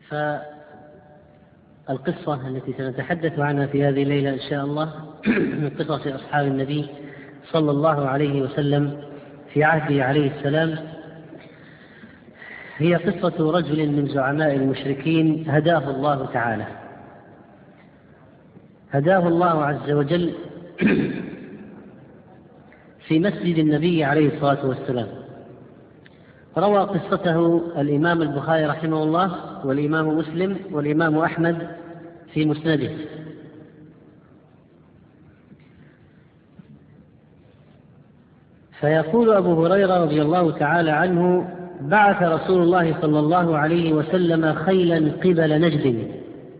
فالقصة التي سنتحدث عنها في هذه الليلة إن شاء الله من قصص أصحاب النبي صلى الله عليه وسلم في عهده عليه السلام، هي قصة رجل من زعماء المشركين هداه الله تعالى، هداه الله عز وجل في مسجد النبي عليه الصلاة والسلام. روى قصته الإمام البخاري رحمه الله والإمام مسلم والإمام أحمد في مسنده. فيقول أبو هريرة رضي الله تعالى عنه: بعث رسول الله صلى الله عليه وسلم خيلا قبل نجد،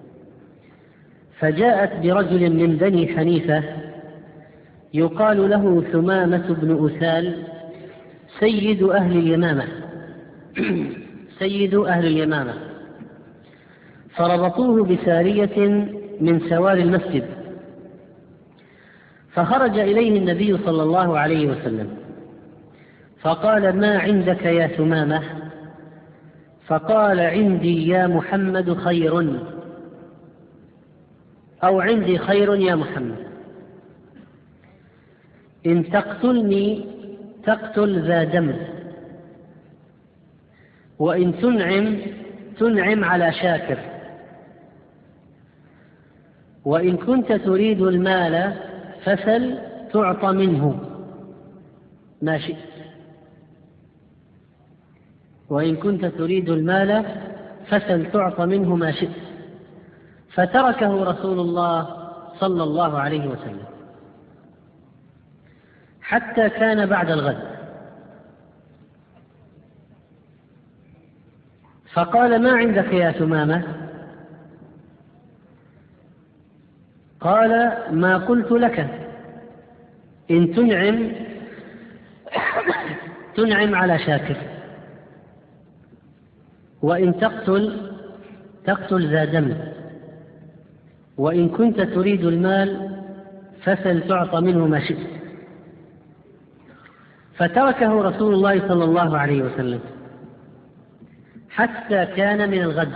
فجاءت برجل من بني حنيفة يقال له ثمامة بن أسال سيد أهل اليمامة سيد أهل اليمامة، فربطوه بسارية من سوار المسجد، فخرج إليه النبي صلى الله عليه وسلم فقال: ما عندك يا ثمامة؟ فقال: عندي يا محمد خير، أو عندي خير يا محمد، إن تقتلني تقتل ذا دم، وإن تنعم على شاكر، وإن كنت تريد المال فسل تعطى منه ما شئت، وإن كنت تريد المال فسل تعطى منه ما شئت. فتركه رسول الله صلى الله عليه وسلم حتى كان بعد الغد، فقال: ما عندك يا ثمامة؟ قال: ما قلت لك، إن تنعم على شاكر، وإن تقتل ذا دم، وإن كنت تريد المال فسل تعطى منه ما شئت. فتركه رسول الله صلى الله عليه وسلم حتى كان من الغد،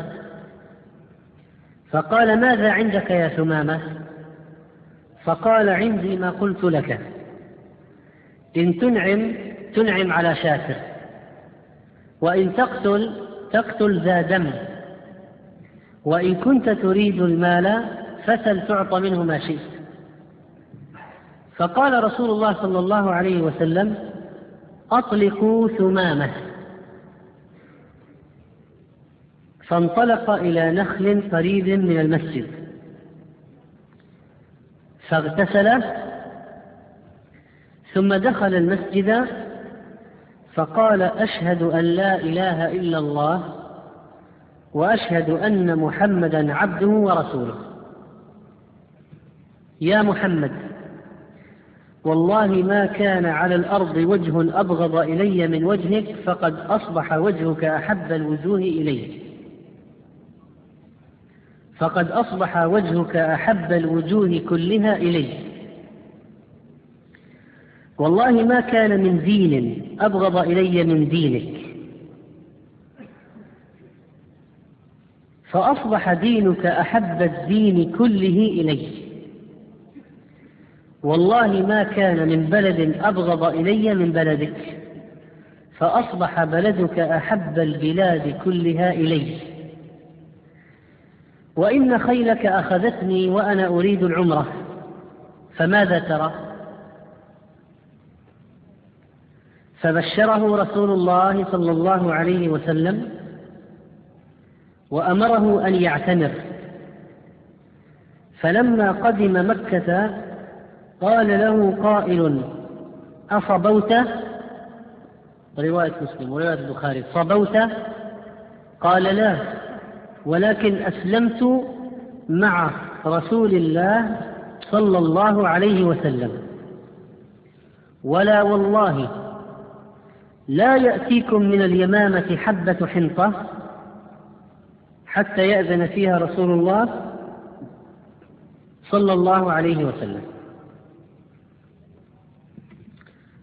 فقال: ماذا عندك يا ثمامة؟ فقال: عندي ما قلت لك، إن تنعم على شاكر، وإن تقتل ذا دم، وإن كنت تريد المال فسل تعطى منه ما شئت. فقال رسول الله صلى الله عليه وسلم: أطلقوا ثمامة. فانطلق إلى نخل قريب من المسجد فاغتسل، ثم دخل المسجد فقال: أشهد أن لا إله إلا الله، وأشهد أن محمدا عبده ورسوله. يا محمد، والله ما كان على الأرض وجه أبغض إلي من وجهك، فقد أصبح وجهك أحب الوجوه إلي، فقد أصبح وجهك أحب الوجوه كلها إلي، والله ما كان من دين أبغض إلي من دينك، فأصبح دينك أحب الدين كله إلي، والله ما كان من بلد أبغض إلي من بلدك، فأصبح بلدك أحب البلاد كلها إلي، وإن خيلك أخذتني وأنا أريد العمرة، فماذا ترى؟ فبشره رسول الله صلى الله عليه وسلم وأمره أن يعتمر. فلما قدم مكة قال له قائل: أصبوت؟ رواية مسلم ورواية البخاري: صبوت؟ قال: لا، ولكن أسلمت مع رسول الله صلى الله عليه وسلم، ولا والله لا يأتيكم من اليمامة حبة حنطة حتى يأذن فيها رسول الله صلى الله عليه وسلم.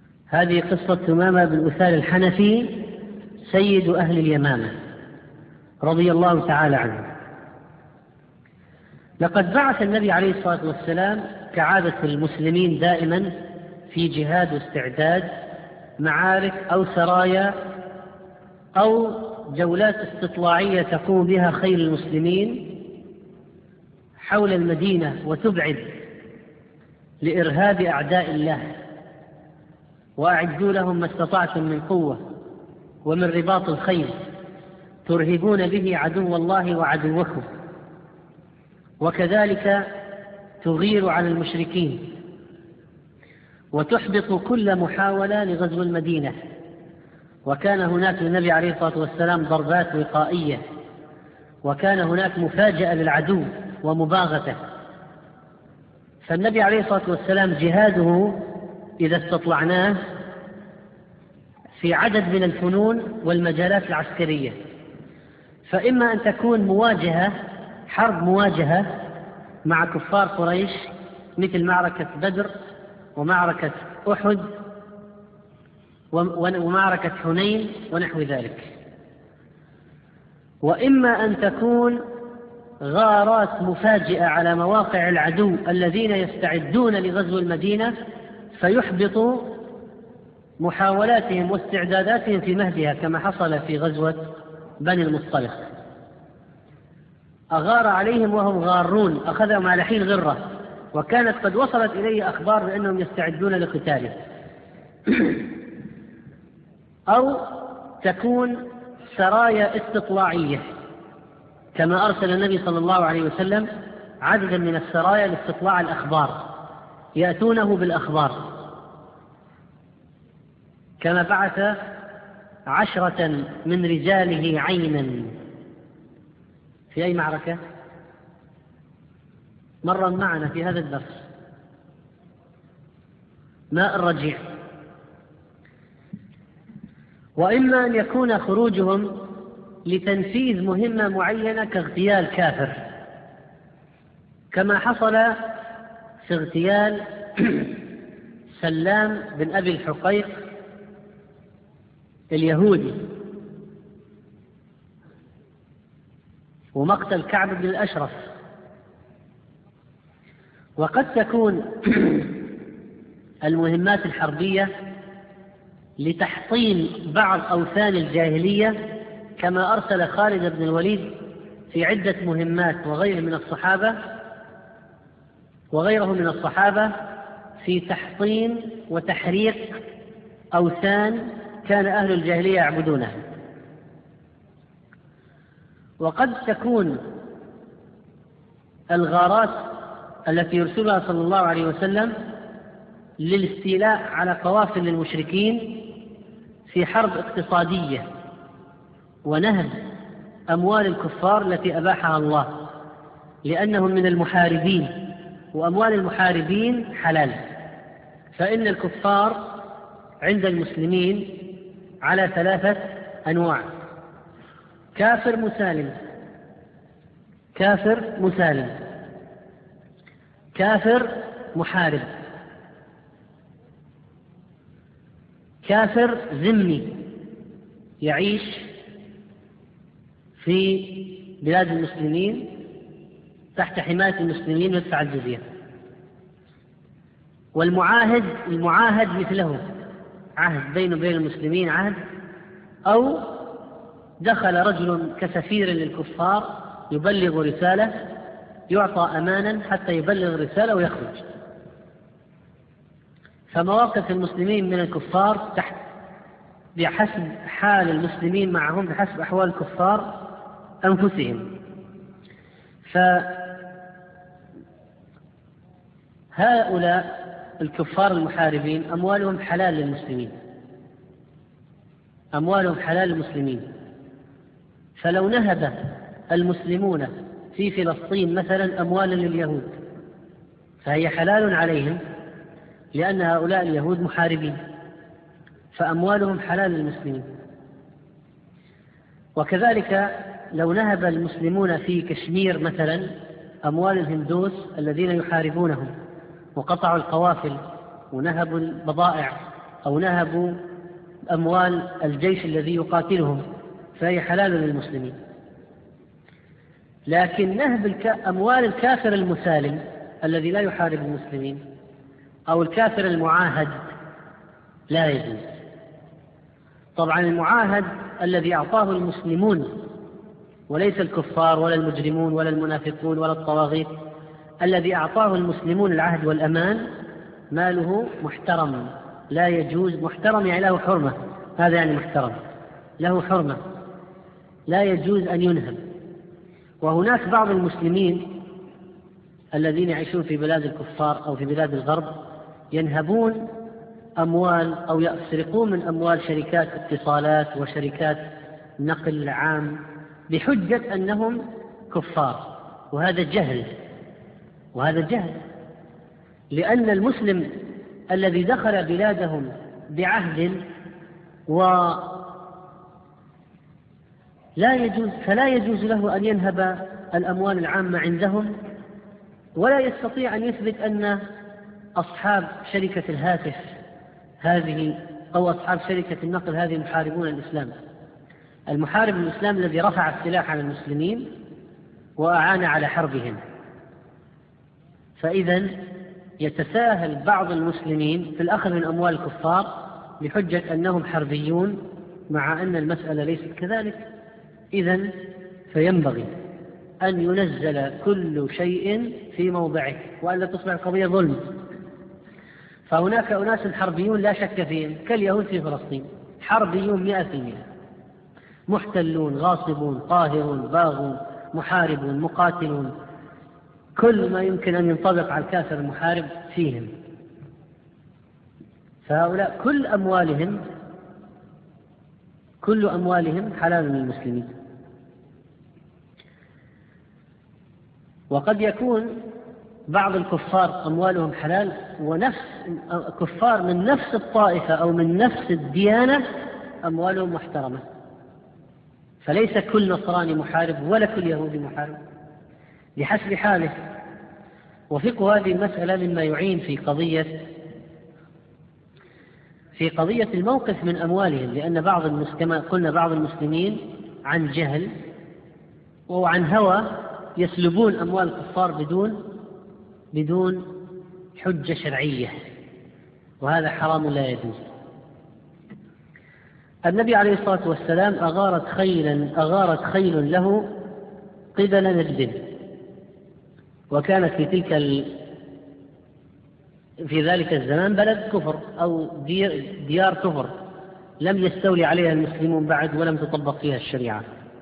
هذه قصة ثمامة بن أسال الحنفي سيد أهل اليمامة، رضي الله تعالى عنه. لقد بعث النبي عليه الصلاة والسلام كعادة المسلمين دائما في جهاد واستعداد معارك أو سرايا أو جولات استطلاعية تقوم بها خيل المسلمين حول المدينة وتبعد لإرهاب أعداء الله، وأعدوا لهم ما استطعتم من قوة ومن رباط الخيل ترهبون به عدو الله وعدوكم، وكذلك تغير على المشركين وتحبط كل محاولة لغزو المدينة. وكان هناك للنبي عليه الصلاة والسلام ضربات وقائية، وكان هناك مفاجأة للعدو ومباغته. فالنبي عليه الصلاة والسلام جهاده إذا استطلعناه في عدد من الفنون والمجالات العسكرية، فإما أن تكون مواجهة، حرب مواجهة مع كفار قريش مثل معركة بدر ومعركة أحد ومعركة حنين ونحو ذلك، وإما أن تكون غارات مفاجئة على مواقع العدو الذين يستعدون لغزو المدينة فيحبط محاولاتهم واستعداداتهم في مهدها، كما حصل في غزوة بني المصطلق. أغار عليهم وهم غارون، أخذهم على حين غرة، وكانت قد وصلت إليه أخبار بأنهم يستعدون لقتاله. أو تكون سرايا استطلاعية، كما أرسل النبي صلى الله عليه وسلم عددا من السرايا لاستطلاع الأخبار، يأتونه بالأخبار، كما بعث 10 من رجاله عينا في أي معركة مر معنا في هذا الدرس، ماء الرجيع. وإما أن يكون خروجهم لتنفيذ مهمة معينة كاغتيال كافر، كما حصل في اغتيال سلام بن أبي الحقيق اليهودي، ومقتل كعب بن الأشرف. وقد تكون المهمات الحربية لتحطيم بعض أوثان الجاهلية، كما أرسل خالد بن الوليد في عدة مهمات وغيره من الصحابة في تحطيم وتحريق أوثان كان أهل الجاهلية يعبدونها. وقد تكون الغارات التي يرسلها صلى الله عليه وسلم للاستيلاء على قوافل المشركين في حرب اقتصادية ونهب أموال الكفار التي أباحها الله، لأنهم من المحاربين، وأموال المحاربين حلال. فإن الكفار عند المسلمين على 3 أنواع: كافر مسالم، كافر محارب، كافر ذمي يعيش في بلاد المسلمين تحت حماية المسلمين ويدفع الجزية. المعاهد مثله، عهد بينه وبين المسلمين عهد، أو دخل رجل كسفير للكفار يبلغ رسالة، يعطى أمانا حتى يبلغ رسالة ويخرج. فمواقف المسلمين من الكفار تحت بحسب حال المسلمين معهم، بحسب أحوال الكفار أنفسهم. فهؤلاء الكفار المحاربين أموالهم حلال للمسلمين، فلو نهب المسلمون في فلسطين مثلا أموالا لليهود فهي حلال عليهم، لأن هؤلاء اليهود محاربين، فأموالهم حلال للمسلمين. وكذلك لو نهب المسلمون في كشمير مثلا أموال الهندوس الذين يحاربونهم وقطعوا القوافل ونهبوا البضائع أو نهبوا أموال الجيش الذي يقاتلهم، فهي حلال للمسلمين. لكن نهب أموال الكافر المسالم الذي لا يحارب المسلمين أو الكافر المعاهد لا يجوز. طبعا المعاهد الذي أعطاه المسلمون وليس الكفار ولا المجرمون ولا المنافقون ولا الطواغيت، الذي أعطاه المسلمون العهد والأمان ماله محترم لا يجوز. محترم يعني له حرمة، هذا يعني محترم له حرمة لا يجوز أن ينهب. وهناك بعض المسلمين الذين يعيشون في بلاد الكفار أو في بلاد الغرب ينهبون أموال أو يسرقون من أموال شركات اتصالات وشركات نقل عام بحجة أنهم كفار، وهذا جهل، وهذا جهل، لأن المسلم الذي دخل بلادهم بعهد فلا يجوز له أن ينهب الأموال العامة عندهم، ولا يستطيع أن يثبت أن أصحاب شركة الهاتف هذه أو أصحاب شركة النقل هذه محاربون الإسلام. المحارب الإسلام الذي رفع السلاح على المسلمين وأعان على حربهم. فإذا يتساهل بعض المسلمين في الأخذ من أموال الكفار بحجة أنهم حربيون، مع أن المسألة ليست كذلك. إذن فينبغي أن ينزل كل شيء في موضعه وألا تصبح القضية ظلم. فهناك أناس حربيون لا شك فيهم كاليهود في فلسطين، حربيون 100%، محتلون غاصبون قاهرون باغون محاربون مقاتلون، كل ما يمكن أن ينطبق على الكافر المحارب فيهم. فهؤلاء كل أموالهم حلال للمسلمين. وقد يكون بعض الكفار أموالهم حلال، ونفس كفار من نفس الطائفة أو من نفس الديانة أموالهم محترمة. فليس كل نصراني محارب ولا كل يهودي محارب، بحسب حاله. وفقه هذه المسألة مما يعين في قضية الموقف من أموالهم، لأن كما قلنا بعض المسلمين عن جهل وعن هوى يسلبون أموال الكفار بدون حجة شرعية، وهذا حرام لا يجوز. النبي عليه الصلاة والسلام أغارت خيل له قبل نجد، وكانت في ذلك الزمان بلد كفر أو ديار كفر لم يستولي عليها المسلمون بعد ولم تطبق فيها الشريعة.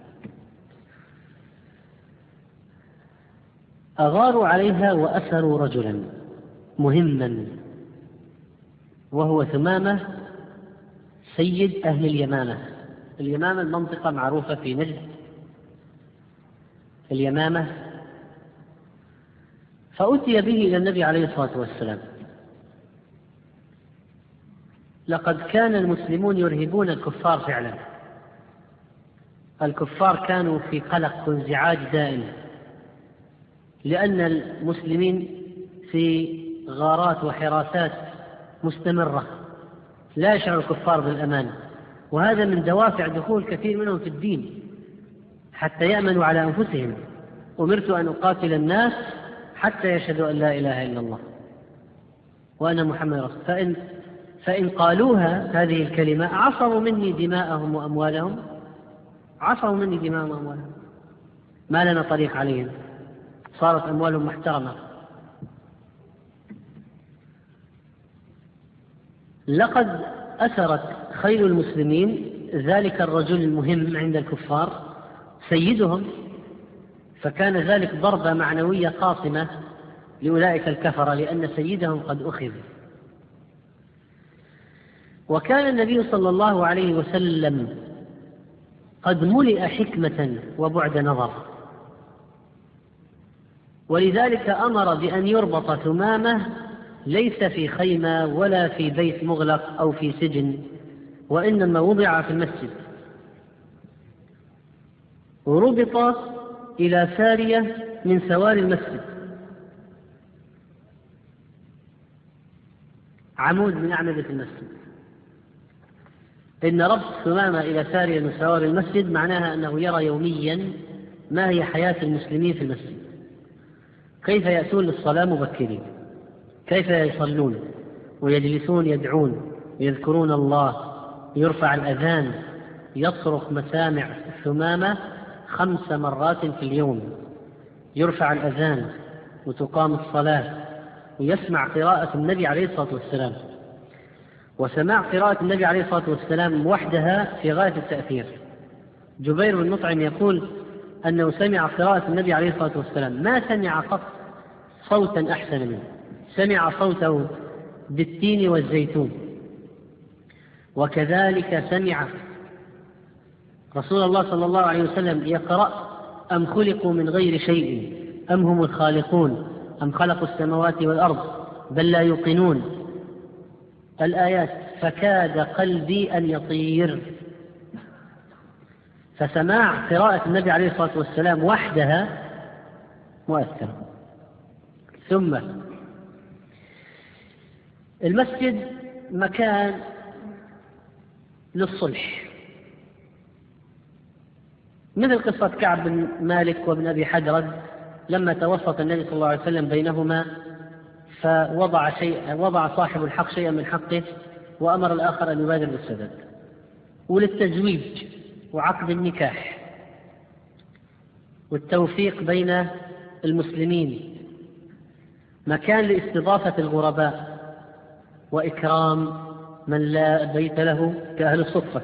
أغاروا عليها وأسروا رجلا مهما، وهو ثمامة سيد أهل اليمامة. اليمامة المنطقة معروفة في نجد، اليمامة. فأتي به إلى النبي عليه الصلاة والسلام. لقد كان المسلمون يرهبون الكفار فعلا، الكفار كانوا في قلق وانزعاج دائم، لأن المسلمين في غارات وحراسات مستمرة، لا يشعر الكفار بالأمان، وهذا من دوافع دخول كثير منهم في الدين حتى يأمنوا على أنفسهم. أمرت أن أقاتل الناس حتى يشهدوا أن لا إله إلا الله وأن محمد رسول الله، فإن قالوها هذه الكلمة عصموا مني دماءهم وأموالهم، ما لنا طريق عليهم، صارت أموالهم محترمة. لقد أسرت خيل المسلمين ذلك الرجل المهم عند الكفار سيدهم، فكان ذلك ضربة معنوية قاصمة لأولئك الكفرة، لأن سيدهم قد أخذ. وكان النبي صلى الله عليه وسلم قد ملئ حكمة وبعد نظر، ولذلك أمر بأن يربط ثمامة ليس في خيمة ولا في بيت مغلق أو في سجن، وإنما وضع في المسجد، وربط إلى سارية من سواري المسجد، عمود من أعمدة المسجد. إن ربط ثمامة إلى سارية من سواري المسجد معناها أنه يرى يوميا ما هي حياة المسلمين في المسجد، كيف يأتون للصلاة مبكرين، كيف يصلون ويجلسون يدعون ويذكرون الله، يرفع الأذان، يصرخ مسامع ثمامة 5 مرات في اليوم، يرفع الأذان وتقام الصلاة، ويسمع قراءة النبي عليه الصلاة والسلام. وسماع قراءة النبي عليه الصلاة والسلام وحدها في غاية التأثير. جبير بن مطعم يقول أنه سمع قراءة النبي عليه الصلاة والسلام ما سمع قط صوتا أحسن منه، سمع صوته بالتين والزيتون. وكذلك سمع رسول الله صلى الله عليه وسلم يقرأ: أم خلقوا من غير شيء أم هم الخالقون أم خلقوا السماوات والأرض بل لا يوقنون، الآيات، فكاد قلبي أن يطير. فسماع قراءة النبي عليه الصلاة والسلام وحدها مؤثرة. ثم المسجد مكان للصلح، مثل قصة كعب بن مالك وابن أبي حدرد لما توسط النبي صلى الله عليه وسلم بينهما، فوضع صاحب الحق شيئا من حقه وأمر الآخر أن يبادر بالسداد. وللتزويج وعقد النكاح والتوفيق بين المسلمين، مكان لاستضافة الغرباء وإكرام من لا بيت له كأهل الصفة،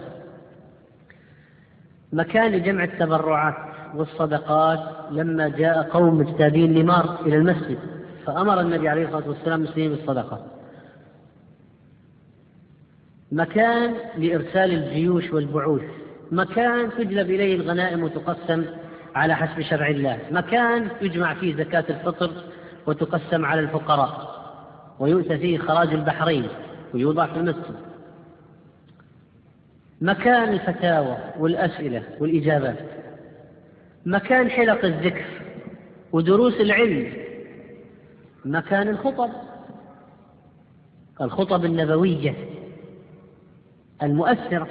مكان لجمع التبرعات والصدقات. لما جاء قوم مجتابين نمار إلى المسجد فأمر النبي عليه الصلاة والسلام المسلمين بالصدقة. مكان لإرسال الجيوش والبعوث، مكان تجلب إليه الغنائم وتقسم على حسب شرع الله، مكان يجمع فيه زكاة الفطر وتقسم على الفقراء، ويؤتى فيه خراج البحرين ويوضع في المسجد، مكان الفتاوى والأسئلة والإجابات، مكان حلق الذكر ودروس العلم، مكان الخطب النبوية المؤثرة،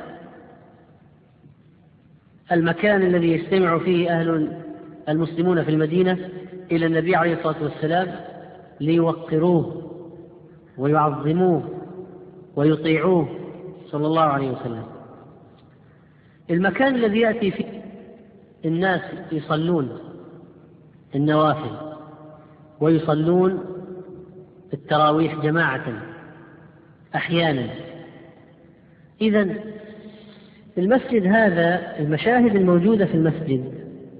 المكان الذي يجتمع فيه أهل المسلمون في المدينة إلى النبي عليه الصلاة والسلام ليوقروه ويعظموه ويطيعوه صلى الله عليه وسلم. المكان الذي يأتي فيه الناس يصلون النوافل ويصلون التراويح جماعة أحيانا. إذن المسجد هذا، المشاهد الموجودة في المسجد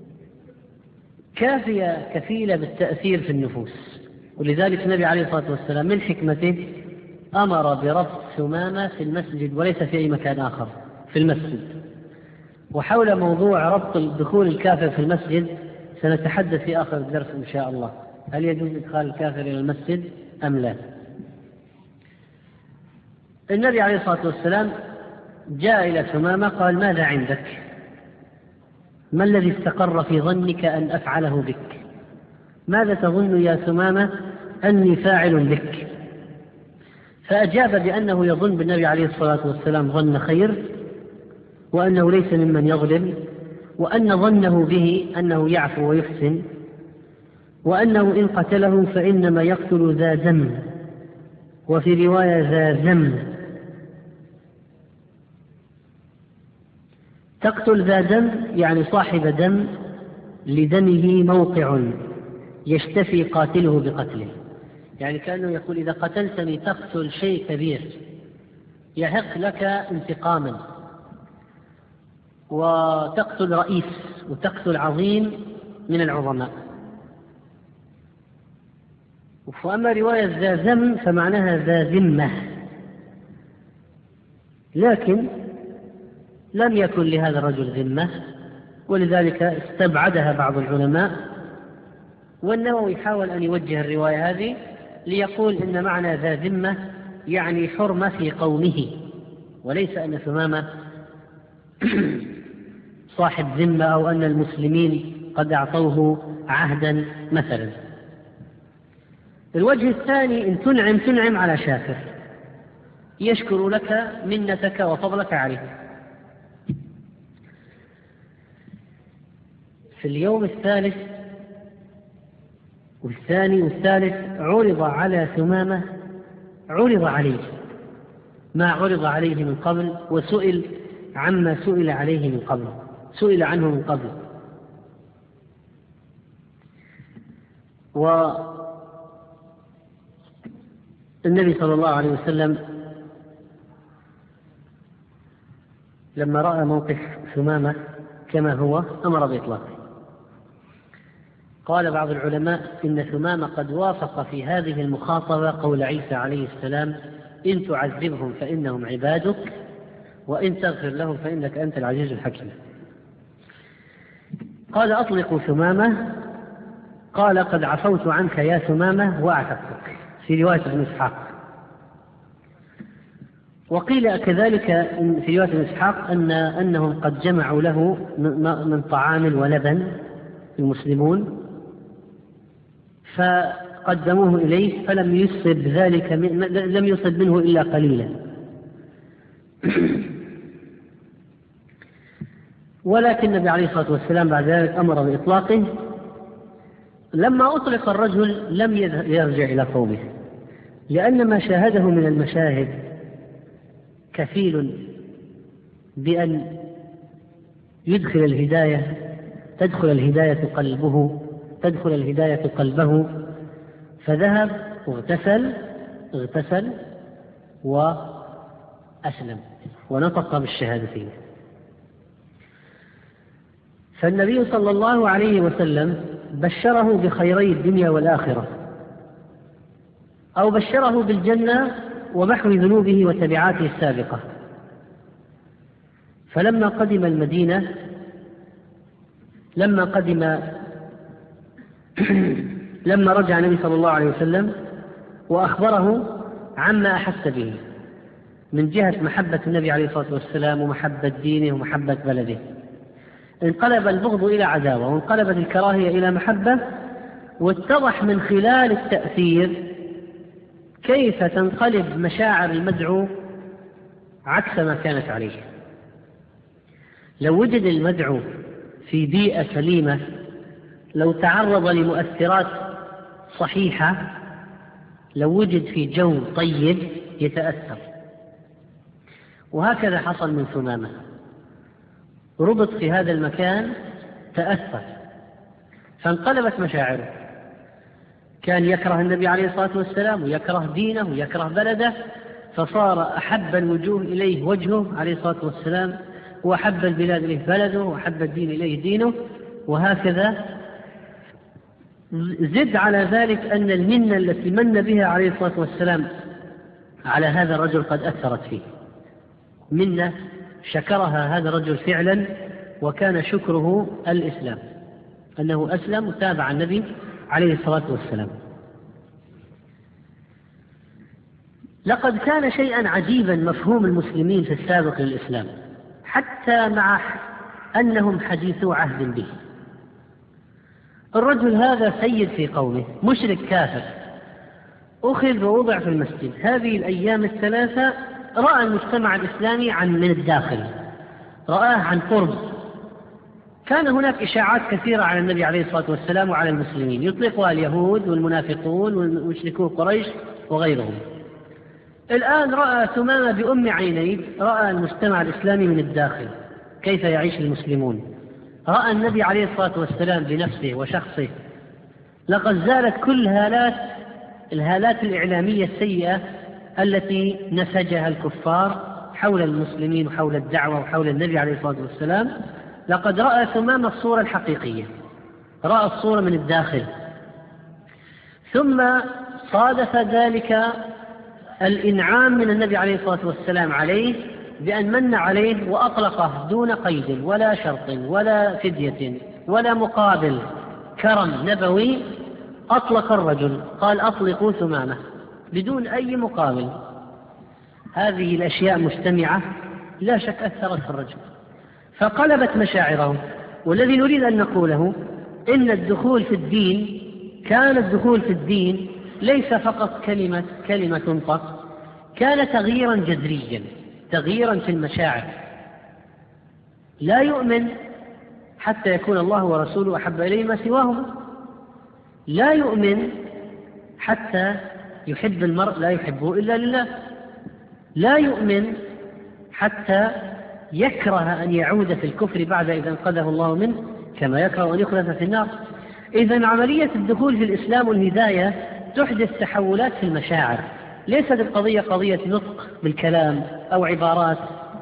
كافية كفيلة بالتأثير في النفوس. ولذلك النبي عليه الصلاة والسلام من حكمته أمر بربط ثمامة في المسجد وليس في أي مكان آخر في المسجد. وحول موضوع ربط دخول الكافر في المسجد سنتحدث في آخر الدرس إن شاء الله، هل يجوز إدخال الكافر إلى المسجد أم لا. النبي عليه الصلاة والسلام جاء إلى ثمامة قال: ماذا عندك؟ ما الذي استقر في ظنك أن أفعله بك؟ ماذا تظن يا ثمامة أني فاعل بك؟ فأجاب بأنه يظن بالنبي عليه الصلاة والسلام ظن خير، وأنه ليس ممن يظلم، وأن ظنه به أنه يعفو ويحسن، وأنه إن قتله فإنما يقتل ذا دم، وفي رواية ذا ذم. تقتل ذا دم يعني صاحب دم لدمه موقع يشتفي قاتله بقتله، يعني كأنه يقول: إذا قتلتني تقتل شيء كبير يحق لك انتقاما، وتقتل رئيس وتقتل عظيم من العظماء. وأما رواية ذا ذم فمعناها ذا ذمة، لكن لم يكن لهذا الرجل ذمة، ولذلك استبعدها بعض العلماء. والنووي حاول أن يوجه الرواية هذه ليقول إن معنى ذا ذمة يعني حرمة في قومه، وليس أن ثمامة صاحب ذمة أو أن المسلمين قد أعطوه عهدا مثلا. الوجه الثاني: إن تنعم على شاكر يشكر لك منتك وفضلك عليه. في اليوم الثالث والثاني والثالث عرض على ثمامة عرض عليه ما عرض عليه من قبل، وسئل عما سئل عليه من قبل، سئل عنه من قبل. والنبي صلى الله عليه وسلم لما رأى موقف ثمامة كما هو أمر بإطلاقه. قال بعض العلماء إن ثمامة قد وافق في هذه المخاطبة قول عيسى عليه السلام: إن تعذبهم فإنهم عبادك وإن تغفر لهم فإنك أنت العزيز الحكيم. قال: أطلقوا ثمامة. قال: قد عفوت عنك يا ثمامة وأعتقتك، في رواية ابن إسحاق. وقيل كذلك في رواية ابن إسحاق أنهم قد جمعوا له من طعام ولبن المسلمون فقدموه إليه، فلم يصب ذلك لم يصب منه إلا قليلا. ولكن النبي عليه الصلاة والسلام بعد ذلك أمر بإطلاقه. لما أطلق الرجل لم يرجع إلى قومه، لأن ما شاهده من المشاهد كفيل بأن يدخل الهداية، تدخل الهداية قلبه، فذهب اغتسل وأسلم ونطق بالشهادتين. فالنبي صلى الله عليه وسلم بشره بخيري الدنيا والآخرة، أو بشره بالجنة ومحو ذنوبه وتبعاته السابقة. فلما قدم المدينة لما رجع النبي صلى الله عليه وسلم وأخبره عما أحس به من جهة محبة النبي عليه الصلاة والسلام ومحبة دينه ومحبة بلده، انقلب البغض إلى عداوة، وانقلبت الكراهية إلى محبة. واتضح من خلال التأثير كيف تنقلب مشاعر المدعو عكس ما كانت عليه. لو وجد المدعو في بيئة سليمة، لو تعرض لمؤثرات صحيحة، لو وجد في جو طيب يتأثر. وهكذا حصل من ثمامة، ربط في هذا المكان، تأثر، فانقلبت مشاعره. كان يكره النبي عليه الصلاة والسلام ويكره دينه ويكره بلده، فصار أحب الوجوه إليه وجهه عليه الصلاة والسلام، وأحب البلاد إليه بلده، وأحب الدين إليه دينه، وهكذا. زد على ذلك أن المنة التي من بها عليه الصلاة والسلام على هذا الرجل قد أثرت فيه، منة شكرها هذا الرجل فعلا، وكان شكره الإسلام، أنه أسلم وتابع النبي عليه الصلاة والسلام. لقد كان شيئا عجيبا مفهوم المسلمين في السابق للإسلام، حتى مع أنهم حديثو عهد به. الرجل هذا سيد في قومه، مشرك كافر، أخذ ووضع في المسجد. هذه الأيام الثلاثة رأى المجتمع الإسلامي من الداخل، رآه عن قرب. كان هناك إشاعات كثيرة على النبي عليه الصلاة والسلام وعلى المسلمين، يطلقها اليهود والمنافقون والمشركون قريش وغيرهم. الآن رأى ثمامة بأم عينيه، رأى المجتمع الإسلامي من الداخل كيف يعيش المسلمون، رأى النبي عليه الصلاة والسلام بنفسه وشخصه. لقد زالت كل الهالات الإعلامية السيئة التي نسجها الكفار حول المسلمين وحول الدعوة وحول النبي عليه الصلاة والسلام. لقد رأى ثمامة الصورة الحقيقية، رأى الصورة من الداخل. ثم صادف ذلك الإنعام من النبي عليه الصلاة والسلام عليه، بأن من عليه وأطلقه دون قيد ولا شرط ولا فدية ولا مقابل، كرم نبوي. أطلق الرجل، قال: أطلقوا ثمامة بدون أي مقابل. هذه الأشياء مجتمعة لا شك أثرت في الرجل، فقلبت مشاعره. والذي نريد أن نقوله إن الدخول في الدين، كان الدخول في الدين ليس فقط كلمة تنطق، كان تغييرا جذريا، تغييرا في المشاعر. لا يؤمن حتى يكون الله ورسوله أحب إليه ما سواهما. لا يؤمن حتى يحب المرء لا يحبه إلا لله. لا يؤمن حتى يكره أن يعود في الكفر بعد إذا انقذه الله منه، كما يكره أن يخلف في النار. إذن عملية الدخول في الإسلام والهداية تحدث تحولات في المشاعر، ليست القضية قضية نطق بالكلام أو عبارات،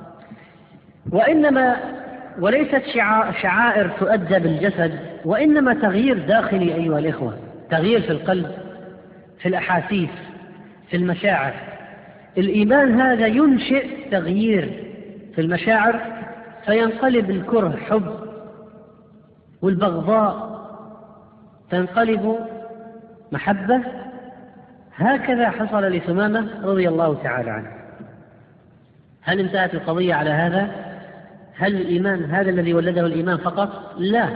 وليست شعائر تؤدى بالجسد، وإنما تغيير داخلي أيها الإخوة، تغيير في القلب، في الأحاسيس، في المشاعر. الإيمان هذا ينشئ تغيير في المشاعر، فينقلب الكره حب، والبغضاء تنقلب محبة. هكذا حصل لثمامة رضي الله تعالى عنه. هل انتهت القضية على هذا؟ هل الإيمان هذا الذي ولده الإيمان فقط؟ لا.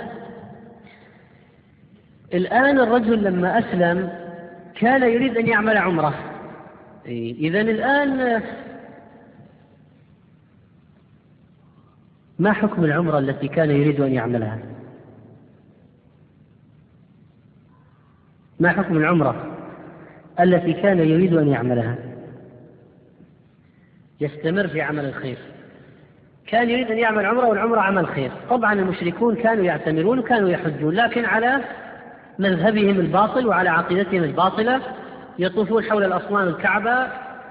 الآن الرجل لما أسلم كان يريد أن يعمل عمرة. إذن الآن ما حكم العمرة التي كان يريد أن يعملها؟ ما حكم العمرة التي كان يريد أن يعملها؟ يستمر في عمل الخير. كان يريد أن يعمل عمرة، والعمرة عمل خير. طبعا المشركون كانوا يعتمرون وكانوا يحجون، لكن على مذهبهم الباطل وعلى عقيدتهم الباطلة، يطوفون حول الأصنام الكعبة،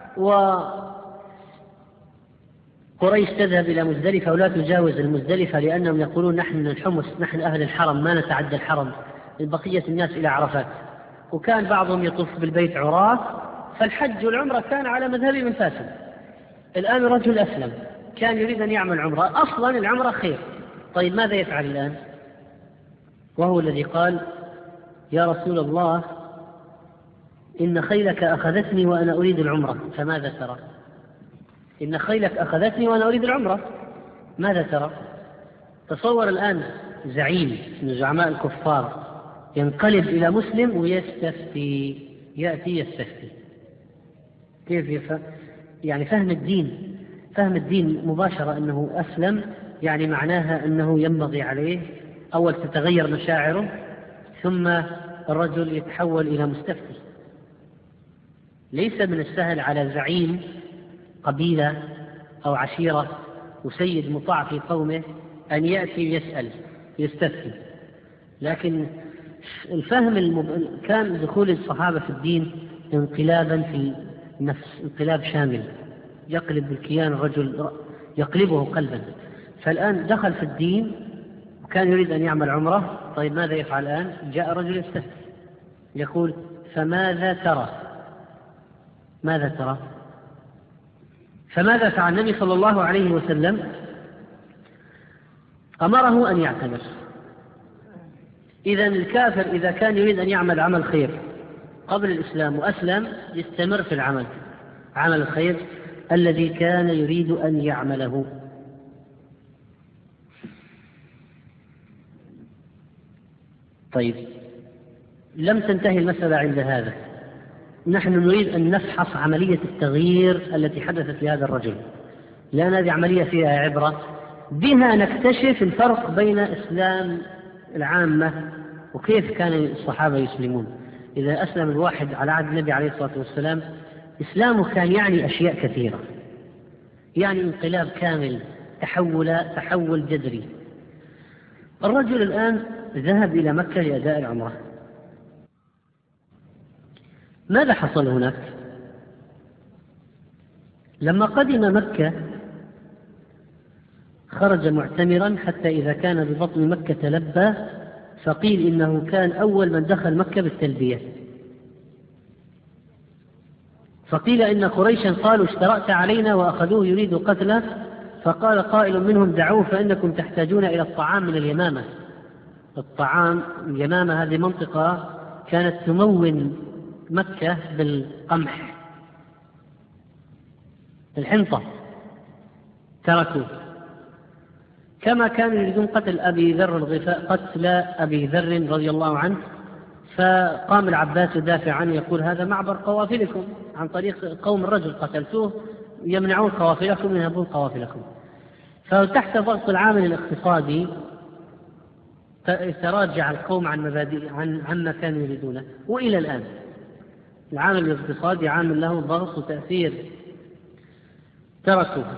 وقريش تذهب إلى مزدلفة ولا تجاوز المزدلفة، لأنهم يقولون نحن الحمص، نحن أهل الحرم ما نتعدى الحرم، بقية الناس إلى عرفات. وكان بعضهم يطوف بالبيت عراة، فالحج والعمرة كان على مذهبهم الفاسد. الآن الرجل أسلم، كان يريد أن يعمل عمرة، أصلا العمرة خير. طيب ماذا يفعل الآن؟ وهو الذي قال يا رسول الله إن خيلك أخذتني وأنا أريد العمرة، فماذا ترى؟ إن خيلك أخذتني وأنا أريد العمرة، ماذا ترى؟ تصور الآن زعيم من زعماء الكفار ينقلب إلى مسلم ويستفتي، يأتي يستفتي. كيف يعني فهم الدين مباشرة أنه أسلم، يعني معناها أنه ينبغي عليه أول تتغير مشاعره، ثم الرجل يتحول إلى مستفتي. ليس من السهل على زعيم قبيلة أو عشيرة وسيد مطاع في قومه أن يأتي ويسأل يستفتي. لكن الفهم كان دخول الصحابة في الدين انقلابا في النفس، انقلاب شامل يقلب الكيان، الرجل يقلبه قلبا. فالآن دخل في الدين وكان يريد أن يعمل عمرة. طيب ماذا يفعل الآن؟ جاء رجل يستفتي يقول فماذا ترى؟ ماذا ترى؟ فماذا فعل النبي صلى الله عليه وسلم؟ أمره أن يعتمر. إذن الكافر إذا كان يريد أن يعمل عمل خير قبل الإسلام وأسلم يستمر في العمل، عمل الخير الذي كان يريد أن يعمله. طيب لم تنتهي المسألة عند هذا، نحن نريد أن نفحص عملية التغيير التي حدثت لهذا الرجل، لأن هذه عملية فيها عبرة، بها نكتشف الفرق بين إسلام العامة وكيف كان الصحابة يسلمون. إذا أسلم الواحد على عهد النبي عليه الصلاة والسلام إسلامه كان يعني أشياء كثيرة، يعني انقلاب كامل، تحول جذري. الرجل الآن ذهب إلى مكة لأداء العمرة. ماذا حصل هناك؟ لما قدم مكة خرج معتمرا حتى إذا كان ببطن مكة لبى، فقيل إنه كان أول من دخل مكة بالتلبية. فقيل إن قريشا قالوا اشترأت علينا وأخذوه يريد قتله، فقال قائل منهم دعوه فإنكم تحتاجون إلى الطعام من اليمامة. الطعام اليمامة هذه منطقة كانت تمون مكة بالقمح، الحنطة، تركوه. كما كانوا يريدون قتل أبي ذر رضي الله عنه، فقام العباس يدافع عنه يقول هذا معبر قوافلكم، عن طريق قوم الرجل قتلتوه يمنعون قوافلكم ينهبون قوافلكم. فتحت ضغط العامل الاقتصادي تراجع القوم عن مبادئ عما كانوا يريدونه، وإلى الآن العامل الاقتصادي عامل له ضغط وتأثير تركوه،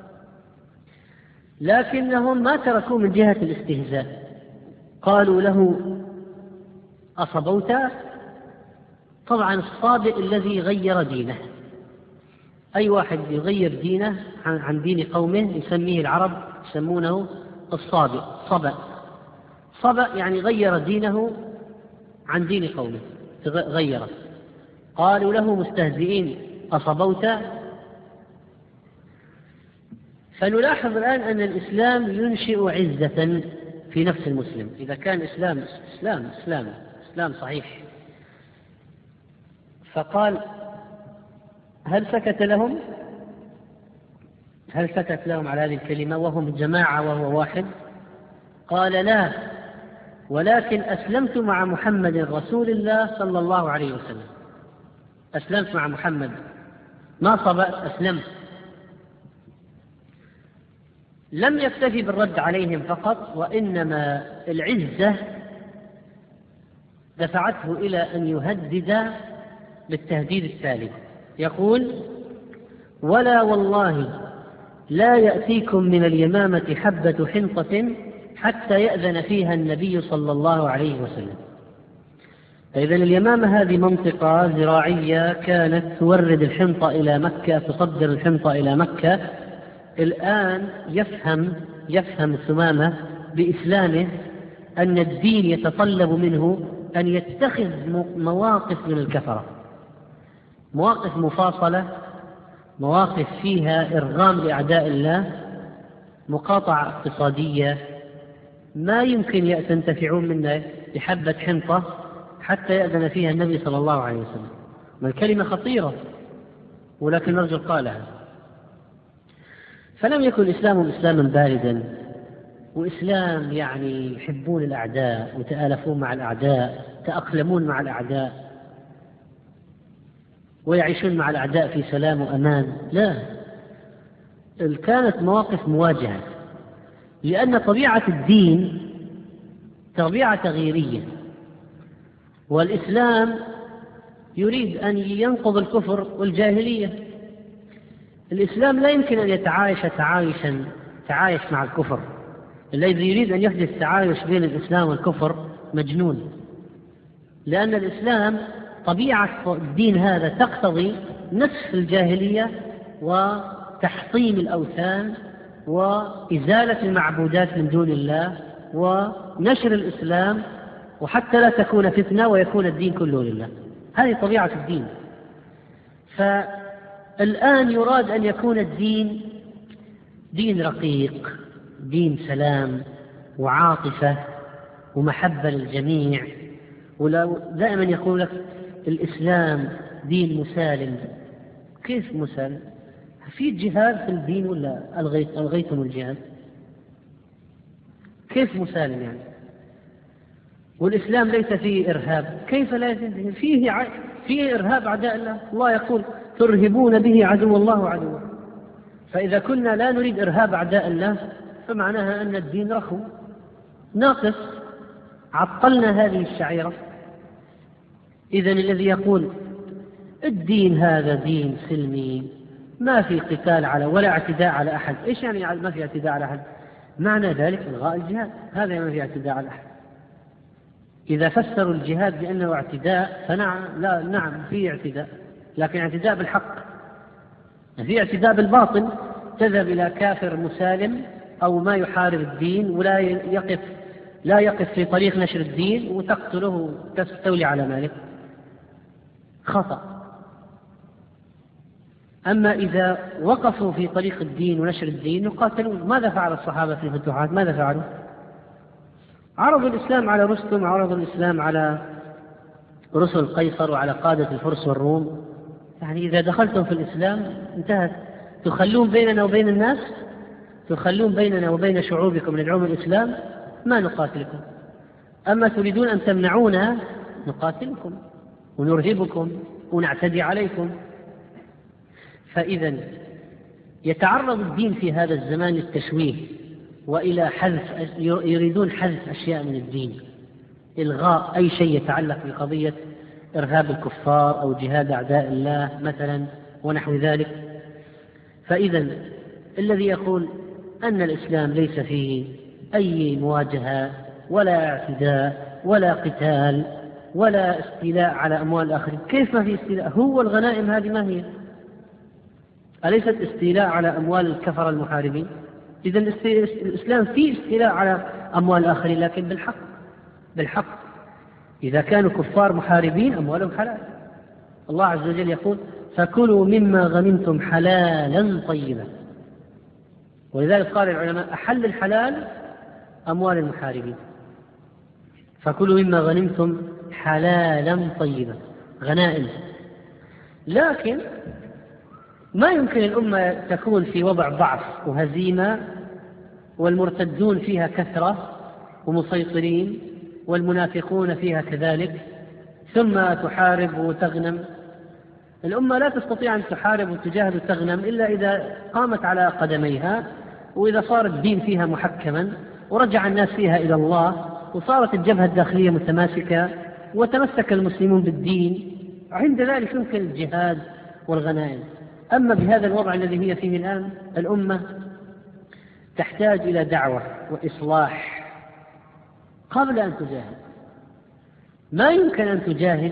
لكنهم ما تركوه من جهة الاستهزاء. قالوا له أصبوت. طبعا الصابئ الذي غير دينه، أي واحد يغير دينه عن دين قومه يسميه العرب يسمونه الصابئ. صبأ يعني غير دينه عن دين قومه، غيره. قالوا له مستهزئين أصبوت. فنلاحظ الآن أن الإسلام ينشئ عزة في نفس المسلم إذا كان إسلام صحيح. فقال هل سكت لهم على هذه الكلمة وهم جماعة وهو واحد؟ قال لا، ولكن أسلمت مع محمد رسول الله صلى الله عليه وسلم. أسلمت مع محمد، ما صبأت، أسلمت. لم يكتفي بالرد عليهم فقط، وإنما العزة دفعته إلى أن يهدد بالتهديد التالي. يقول ولا والله لا يأتيكم من اليمامة حبة حنطة حتى يأذن فيها النبي صلى الله عليه وسلم. فإذا اليمامة هذه منطقة زراعية كانت تورد الحنطة إلى مكة، تصدر الحنطة إلى مكة. الآن يفهم ثمامة بإسلامه أن الدين يتطلب منه أن يتخذ مواقف من الكفرة، مواقف مفاصلة، مواقف فيها إرغام لأعداء الله، مقاطعة اقتصادية. ما يمكن تنتفعون منها بحبة حنطة حتى يأذن فيها النبي صلى الله عليه وسلم. والكلمة خطيرة، ولكن الرجل قالها. فلم يكن إسلامهم إسلاما باردا، وإسلام يعني يحبون الأعداء وتآلفون مع الأعداء، تأقلمون مع الأعداء ويعيشون مع الأعداء في سلام وأمان. لا، كانت مواقف مواجهة، لأن طبيعة الدين طبيعة تغييرية، والإسلام يريد أن ينقض الكفر والجاهلية. الإسلام لا يمكن أن يتعايش مع الكفر. الذي يريد أن يحدث تعايش بين الإسلام والكفر مجنون، لأن الإسلام طبيعة الدين هذا تقتضي نسف الجاهلية وتحطيم الأوثان وإزالة المعبودات من دون الله ونشر الإسلام، وحتى لا تكون فتنة ويكون الدين كله لله. هذه طبيعة الدين. فالآن يراد أن يكون الدين دين رقيق، دين سلام وعاطفة ومحبة للجميع. ودائما يقول لك الإسلام دين مسالم. كيف مسالم؟ في جهاد في الدين ولا ألغيتم الجهاد؟ كيف مسالم يعني؟ والإسلام ليس فيه إرهاب. كيف لا يكون فيه إرهاب أعداء الله؟ الله يقول ترهبون به عدو الله وعدوه. فإذا كنا لا نريد إرهاب أعداء الله فمعناها أن الدين رخو ناقص، عطلنا هذه الشعيرة. إذن الذي يقول الدين هذا دين سلمي ما في قتال على ولا اعتداء على أحد، إيش يعني ما في اعتداء على أحد؟ معنى ذلك إلغاء الجهاد، هذا ما في اعتداء على أحد. إذا فسروا الجهاد بأنه اعتداء نعم في اعتداء، لكن اعتداء بالحق. في اعتداء بالباطل، تذهب إلى كافر مسالم أو ما يحارب الدين ولا يقف في طريق نشر الدين وتقتله وتستولي على ماله، خطأ. أما إذا وقفوا في طريق الدين ونشر الدين يقاتلون. ماذا فعل الصحابة في الفتوحات؟ ماذا فعلوا؟ عرضوا الإسلام على رستم، عرضوا الإسلام على رسل قيصر وعلى قادة الفرس والروم. يعني إذا دخلتم في الإسلام انتهت. تخلون بيننا وبين الناس، تخلون بيننا وبين شعوبكم ندعوم الإسلام، ما نقاتلكم. أما تريدون أن تمنعونا نقاتلكم ونرهبكم ونعتدي عليكم. فإذا يتعرض الدين في هذا الزمان للتشويه وإلى حذف، يريدون حذف أشياء من الدين، إلغاء أي شيء يتعلق بقضية إرهاب الكفار أو جهاد أعداء الله مثلا ونحو ذلك. فإذا الذي يقول أن الإسلام ليس فيه أي مواجهة ولا اعتداء ولا قتال ولا استيلاء على أموال الآخرين، كيف ما في استيلاء؟ هو الغنائم هذه ما هي؟ أليست استيلاء على أموال الكفر المحاربين؟ إذا الإسلام فيه استيلاء على أموال الآخرين، لكن بالحق. إذا كانوا كفار محاربين أموالهم حلال. الله عز وجل يقول فكلوا مما غنمتم حلالا طيبا، ولذلك قال العلماء أحل الحلال أموال المحاربين، فكلوا مما غنمتم حلالا طيبا، غنائم. لكن ما يمكن الأمة تكون في وضع ضعف وهزيمة والمرتدون فيها كثرة ومسيطرين والمنافقون فيها كذلك ثم تحارب وتغنم. الأمة لا تستطيع أن تحارب وتجاهد وتغنم إلا إذا قامت على قدميها، وإذا صار الدين فيها محكما ورجع الناس فيها إلى الله وصارت الجبهة الداخلية متماسكة وتمسك المسلمون بالدين، عند ذلك يمكن الجهاد والغنائم. أما بهذا الوضع الذي هي فيه الآن الأمة تحتاج إلى دعوة وإصلاح قبل أن تجاهد. ما يمكن أن تجاهد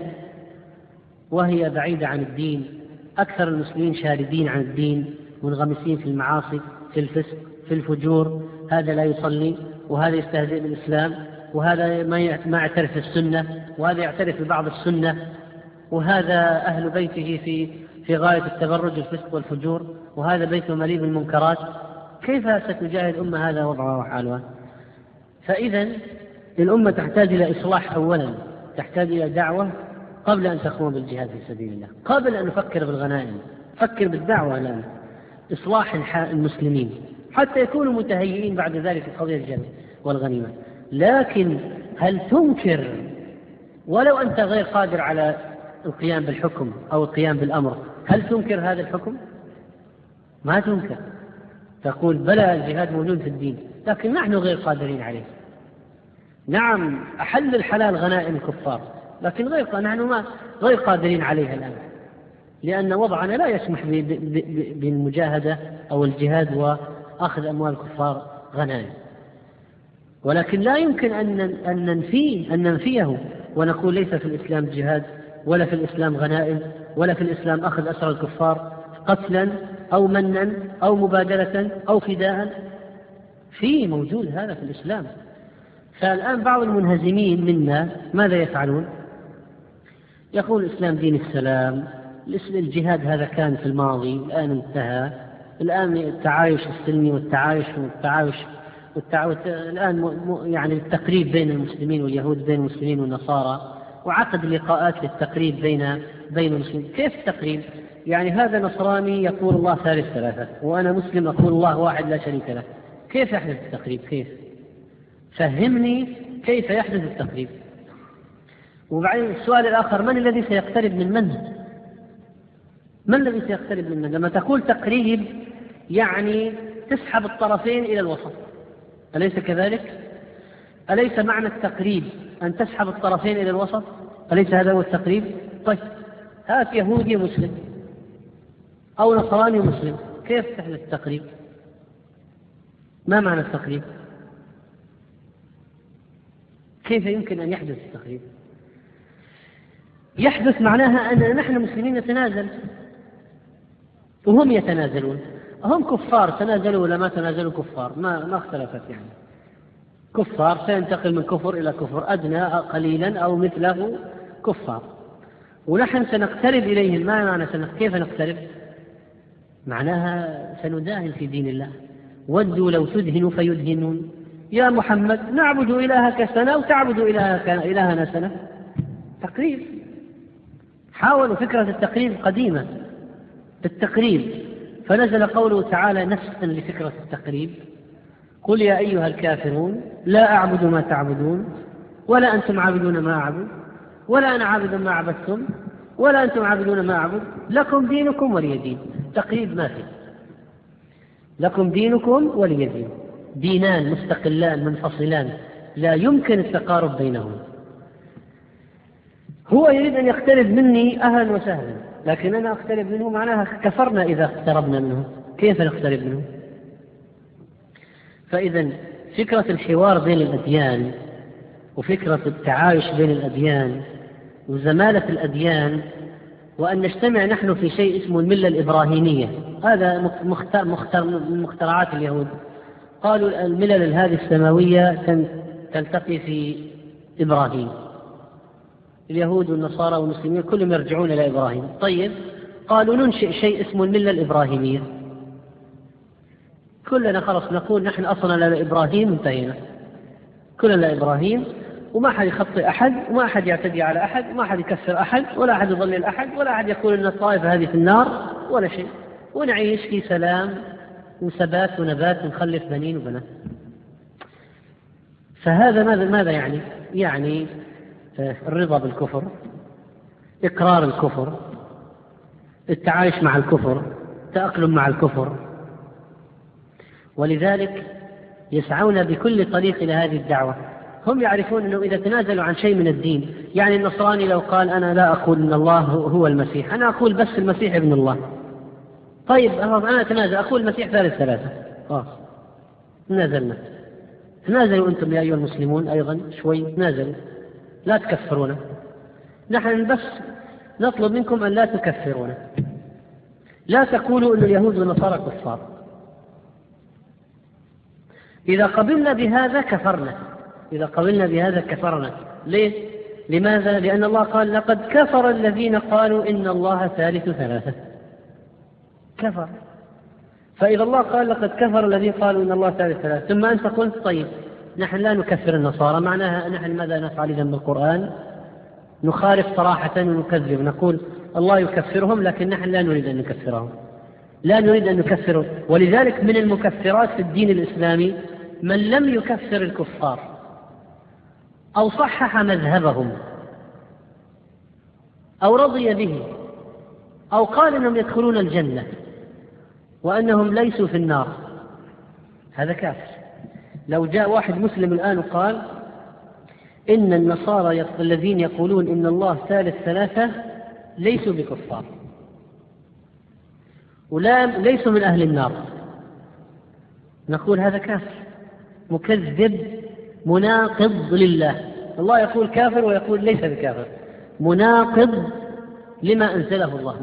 وهي بعيدة عن الدين، أكثر المسلمين شاردين عن الدين منغمسين في المعاصي، في الفسق، في الفجور. هذا لا يصلي، وهذا يستهزئ بالإسلام، وهذا ما يعترف بالسنة، وهذا يعترف ببعض السنة، وهذا أهل بيته في غاية التبرج والفسق والفجور، وهذا بيته مليء بالمنكرات. كيف ستجاهد الأمة هذا وضعها وحالها؟ فإذا الأمة تحتاج إلى إصلاح أولا، تحتاج إلى دعوة قبل أن تقوم بالجهاد في سبيل الله، قبل أن نفكر بالغنائم. فكر بالدعوة الآن، إصلاح المسلمين حتى يكونوا متهيئين بعد ذلك في قضية الجهاد والغنيمة. لكن هل تنكر ولو أنت غير قادر على القيام بالحكم أو القيام بالأمر، هل تنكر هذا الحكم؟ ما تنكر، تقول بلى الجهاد موجود في الدين لكن نحن غير قادرين عليه. نعم أحل الحلال غنائم الكفار، لكن نحن غير قادرين عليها الآن، لأن وضعنا لا يسمح بالمجاهدة أو الجهاد وأخذ أموال الكفار غنائم. ولكن لا يمكن أن ننفيه ونقول ليس في الإسلام جهاد ولا في الإسلام غنائم ولا في الإسلام أخذ أسرى الكفار قتلا أو منا أو مبادلة أو فداء. في موجود هذا في الإسلام. فالآن بعض المنهزمين منا ماذا يفعلون؟ يقول الإسلام دين السلام، الجهاد هذا كان في الماضي الآن انتهى، الآن التعايش السلمي والتعايش الآن يعني التقريب بين المسلمين واليهود، بين المسلمين والنصارى، وعقد لقاءات للتقريب بين المسلمين. كيف التقريب؟ يعني هذا نصراني يقول الله ثالث ثلاثة، وأنا مسلم أقول الله واحد لا شريك له. كيف يحدث التقريب؟ كيف؟ فهمني كيف يحدث التقريب. وبعدين السؤال الآخر، من الذي سيقترب من من؟ من الذي سيقترب من من؟ لما تقول تقريب يعني تسحب الطرفين إلى الوسط، أليس كذلك؟ أليس معنى التقريب أن تسحب الطرفين إلى الوسط؟ أليس هذا هو التقريب؟ طيب هات يهودي مسلم أو نصراني مسلم، كيف تحدث التقريب؟ ما معنى التقريب؟ كيف يمكن أن يحدث التقريب؟ يحدث معناها أننا نحن مسلمين نتنازل وهم يتنازلون. هم كفار تنازلوا ولا ما تنازلوا؟ كفار، ما اختلفت يعني. كفار سينتقل من كفر إلى كفر، أدنى قليلا أو مثله كفار، ونحن سنقترب إليهم. ما معنى كيف نقترب؟ معناها سنداهن في دين الله. ودوا لو تدهن فيدهنون. يا محمد نعبد إلهك سنة وتعبد إلهنا سنة. تقريب. حاولوا فكرة التقريب قديمة، التقريب، فنزل قوله تعالى نفسا لفكرة التقريب: قل يا أيها الكافرون لا أعبد ما تعبدون ولا أنتم عابدون ما أعبد ولا أنا عابد ما عبدتم ولا أنتم عابدون ما أعبد لكم دينكم ولي دين. تقريب ما فيه، لكم دينكم ولي دين. دينان مستقلان منفصلان لا يمكن التقارب بينهما. هو يريد أن يقترب مني أهلا وسهلا، لكن أنا أقترب منه معناها كفرنا إذا اقتربنا منه، كيف نقترب منه؟ فإذا فكرة الحوار بين الأديان وفكرة التعايش بين الأديان وزمالة الأديان وأن نجتمع نحن في شيء اسمه الملة الإبراهيمية، هذا من مخترعات اليهود. قالوا الملل هذه السماوية تلتقي في إبراهيم، اليهود والنصارى والمسلمين كلهم يرجعون إلى إبراهيم. طيب قالوا ننشئ شيء اسمه الملة الإبراهيمية، كلنا خلص نقول نحن أصلا لإبراهيم انتهينا، كلنا لإبراهيم، وما أحد يخطئ أحد، وما أحد يعتدي على أحد، وما أحد يكفر أحد، ولا أحد يضلل أحد، ولا أحد يقول أن الطائفة هذه في النار ولا شيء، ونعيش في سلام وثبات ونبات ونخلف بنين وبنات. فهذا ماذا يعني؟ يعني الرضا بالكفر، إقرار الكفر، التعايش مع الكفر، تأقلم مع الكفر. ولذلك يسعون بكل طريق إلى هذه الدعوة. هم يعرفون أنه إذا تنازلوا عن شيء من الدين، يعني النصراني لو قال أنا لا أقول أن الله هو المسيح، أنا أقول بس المسيح ابن الله، طيب أنا أتنازل أقول المسيح ثالث ثلاثة، تنازلنا. تنازلوا أنتم يا أيها المسلمون أيضا شوي، تنازلوا، لا تكفرونا، نحن بس نطلب منكم أن لا تكفرونا، لا تقولوا أن اليهود والنصارى كفار. إذا قبلنا بهذا كفرنا، إذا قبلنا بهذا كفرنا. ليه؟ لماذا؟ لأن الله قال لقد كفر الذين قالوا إن الله ثالث ثلاثة، كفر. فإذا الله قال لقد كفر الذين قالوا إن الله ثالث ثلاثة، ثم أنت قلت طيب نحن لا نكفر النصارى، معناها نحن ماذا نفعل إذن بالقرآن؟ نخالف صراحة ونكذب، نقول الله يكفرهم لكن نحن لا نريد أن نكفرهم، لا نريد أن نكفرهم. ولذلك من المكفرات في الدين الإسلامي من لم يكفر الكفار أو صحح مذهبهم أو رضي به أو قال أنهم يدخلون الجنة وأنهم ليسوا في النار، هذا كافر. لو جاء واحد مسلم الآن وقال إن النصارى الذين يقولون إن الله ثالث ثلاثة ليسوا بكفار وليسوا من أهل النار، نقول هذا كافر مكذب مناقض لله. الله يقول كافر ويقول ليس بكافر، مناقض لما أنزله الله،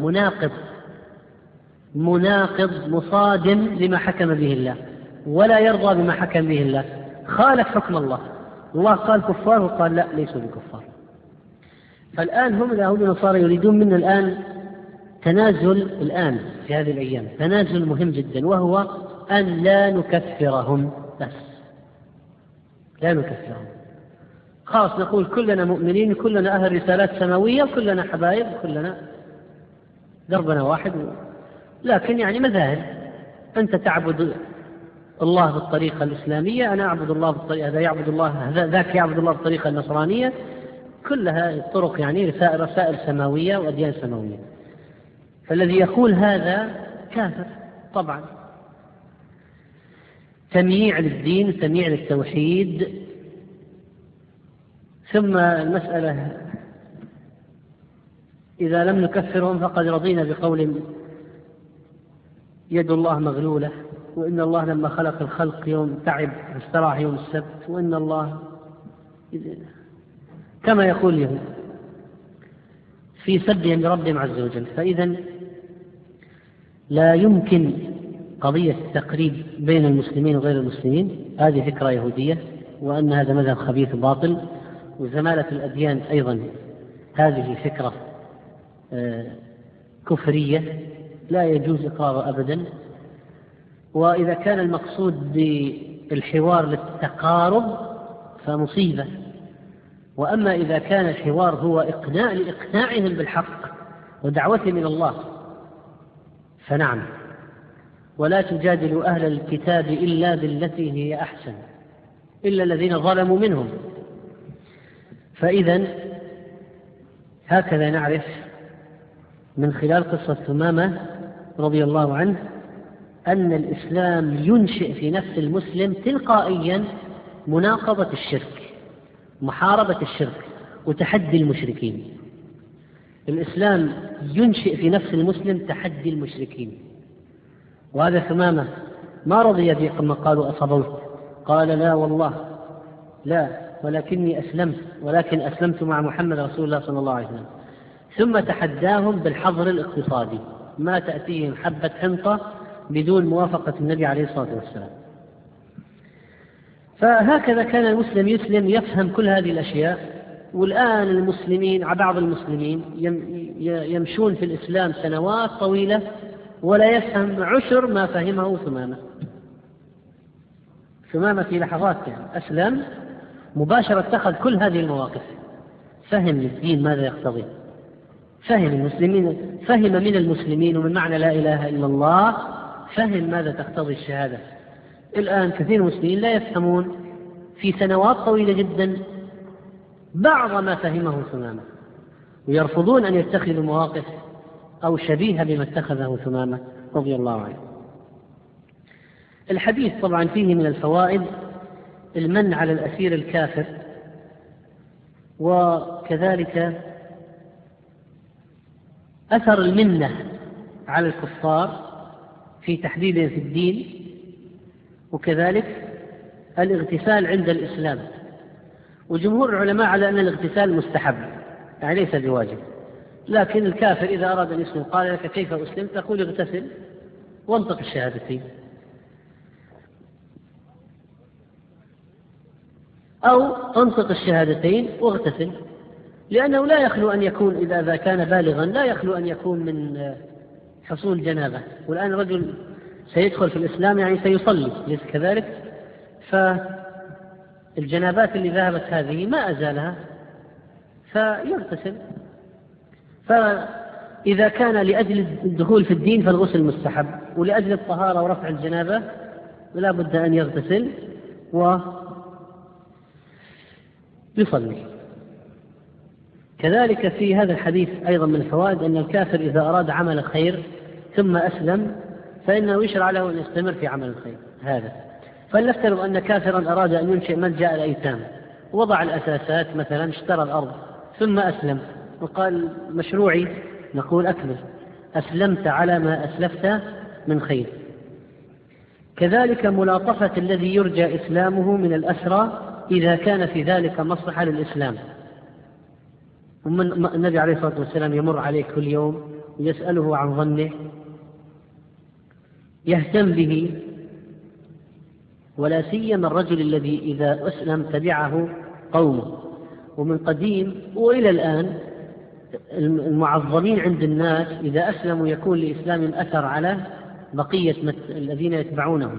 مناقض مصادم لما حكم به الله، ولا يرضى بما حكم به الله، خالف حكم الله. الله قال كفار وقال لا ليسوا بكفار. فالآن هم اليهود والنصارى يريدون منا الآن تنازل، الآن في هذه الأيام تنازل مهم جدا، وهو أن لا نكفرهم، بس لا نكفرهم، خلاص نقول كلنا مؤمنين، كلنا أهل رسالات سماوية، كلنا حبايب، كلنا دربنا واحد. لكن يعني مذاهب، أنت تعبد الله بالطريقة الإسلامية، أنا أعبد الله بالطريقة، هذا يعبد الله، ذاك يعبد الله بالطريقة النصرانية، كلها الطرق يعني رسائل سماوية وأديان سماوية. فالذي يقول هذا كافر طبعا، تمييع للدين، تمييع للتوحيد. ثم المسألة إذا لم نكفرهم فقد رضينا بقول يد الله مغلولة، وإن الله لما خلق الخلق يوم تعب استراح يوم السبت، وإن الله كما يقول اليهود في سبهم لربهم عز وجل. فإذا لا يمكن قضية التقريب بين المسلمين وغير المسلمين، هذه فكرة يهودية، وأن هذا مذهب خبيث باطل. وزمالة الأديان أيضا هذه فكرة كفرية لا يجوز إقرارها أبدا. وإذا كان المقصود بالحوار للتقارب فمصيبة، وأما إذا كان الحوار هو لإقناعهم بالحق ودعوتهم إلى الله فنعم. ولا تجادلوا أهل الكتاب إلا بالتي هي أحسن إلا الذين ظلموا منهم. فإذا هكذا نعرف من خلال قصة ثمامة رضي الله عنه أن الإسلام ينشئ في نفس المسلم تلقائيا مناقضة الشرك، محاربة الشرك وتحدي المشركين. الإسلام ينشئ في نفس المسلم تحدي المشركين. وهذا ثمامة ما رضي به كما قالوا أصبوت، قال لا والله لا، ولكني أسلمت مع محمد رسول الله صلى الله عليه وسلم. ثم تحداهم بالحظر الاقتصادي، ما تأتيهم حبة حنطة بدون موافقة النبي عليه الصلاة والسلام. فهكذا كان المسلم يسلم يفهم كل هذه الأشياء. والآن المسلمين، بعض المسلمين يمشون في الإسلام سنوات طويلة ولا يفهم عشر ما فهمه ثمامة. ثمامة في لحظات أسلم مباشرة اتخذ كل هذه المواقف، فهم الدين ماذا يقتضي، فهم من المسلمين ومن معنى لا إله إلا الله، فهم ماذا تقتضي الشهادة. الآن كثير من المسلمين لا يفهمون في سنوات طويلة جدا بعض ما فهمه ثمامة، ويرفضون أن يتخذوا مواقف أو شبيهة بما اتخذه ثمامة رضي الله عنه. الحديث طبعا فيه من الفوائد المن على الأسير الكافر، وكذلك أثر المنة على الكفار في تحديد في الدين، وكذلك الاغتسال عند الإسلام. وجمهور العلماء على أن الاغتسال مستحب، يعني ليس بواجب، لكن الكافر إذا أراد أن يسلم قال لك كيف أسلم؟ تقول اغتسل وانطق الشهادتين، أو انطق الشهادتين واغتسل، لأنه لا يخلو أن يكون إذا كان بالغا لا يخلو أن يكون من حصول جنابة. والآن رجل سيدخل في الإسلام يعني سيصلي، ليس كذلك؟ فالجنابات اللي ذهبت هذه ما أزالها فيغتسل. فإذا كان لأجل الدخول في الدين فالغسل مستحب، ولأجل الطهارة ورفع الجنابة لا بد أن يغتسل ويصلي. كذلك في هذا الحديث أيضا من الفوائد أن الكافر إذا أراد عمل خير ثم أسلم فإنه يشرع له أن يستمر في عمل الخير هذا. فلنفترض أن كافرا أراد أن ينشئ ملجأ الأيتام، وضع الأساسات مثلا، اشترى الأرض ثم أسلم وقال مشروعي، نقول أكمل، أسلمت على ما أسلفت من خير. كذلك ملاطفة الذي يرجى إسلامه من الأسرى إذا كان في ذلك مصلحة للإسلام. النبي عليه الصلاة والسلام يمر عليه كل يوم ويسأله عن ظنه، يهتم به، ولا سيما الرجل الذي إذا أسلم تبعه قومه. ومن قديم وإلى الآن المعظمين عند الناس إذا أسلموا يكون لإسلام أثر على بقية الذين يتبعونهم.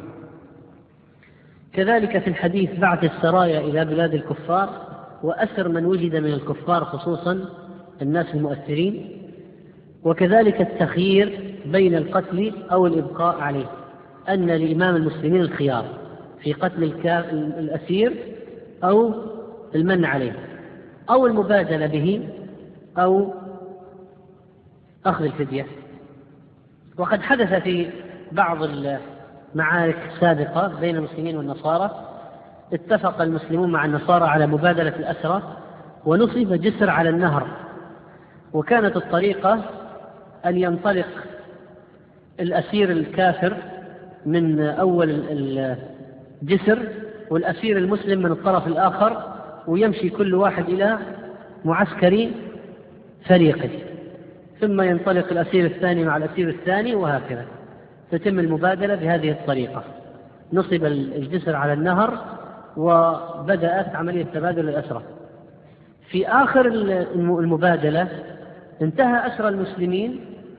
كذلك في الحديث بعث السرايا إلى بلاد الكفار وأسر من وجد من الكفار، خصوصا الناس المؤثرين. وكذلك التخيير بين القتل أو الإبقاء عليه، أن لإمام المسلمين الخيار في قتل الأسير أو المنع عليه أو المبادلة به أو أخذ الفدية. وقد حدث في بعض المعارك السابقة بين المسلمين والنصارى اتفق المسلمون مع النصارى على مبادلة الأسرى ونصب جسر على النهر، وكانت الطريقة أن ينطلق الأسير الكافر من أول الجسر والأسير المسلم من الطرف الآخر، ويمشي كل واحد إلى معسكر فريقه، ثم ينطلق الأسير الثاني مع الأسير الثاني، وهكذا تتم المبادلة بهذه الطريقة. نصب الجسر على النهر وبدأت عملية تبادل الأسرى. في آخر المبادلة انتهى أسرى المسلمين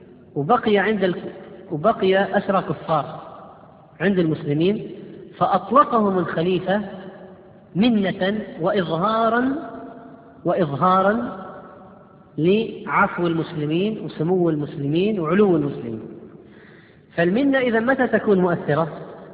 وبقي أسرى كفار عند المسلمين، فأطلقهم الخليفة منة وإظهارا لعفو المسلمين وسمو المسلمين وعلو المسلمين. فالمنة إذا متى تكون مؤثرة؟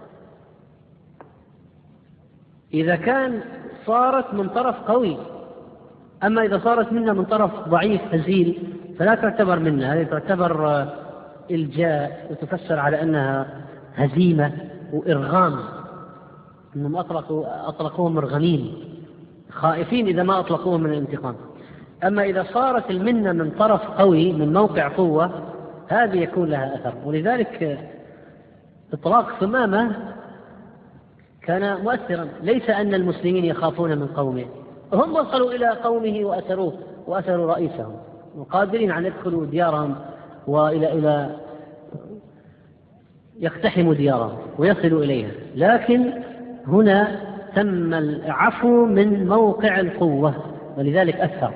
إذا كان صارت من طرف قوي. أما إذا صارت منة من طرف ضعيف هزيل فلا تعتبر منة، هذه تعتبر إلجاء وتفسر على أنها هزيمة وإرغام، أنهم أطلقوهم مرغمين خائفين إذا ما أطلقوهم من الانتقام. أما إذا صارت المنة من طرف قوي من موقع قوة هذه يكون لها أثر. ولذلك إطلاق ثمامة كان مؤثرا، ليس أن المسلمين يخافون من قومه، هم وصلوا إلى قومه وأسروه وأسروا رئيسهم وقادرين على يدخلوا ديارهم وإلى يقتحموا ديارهم ويصلوا إليها، لكن هنا تم العفو من موقع القوة ولذلك أثر.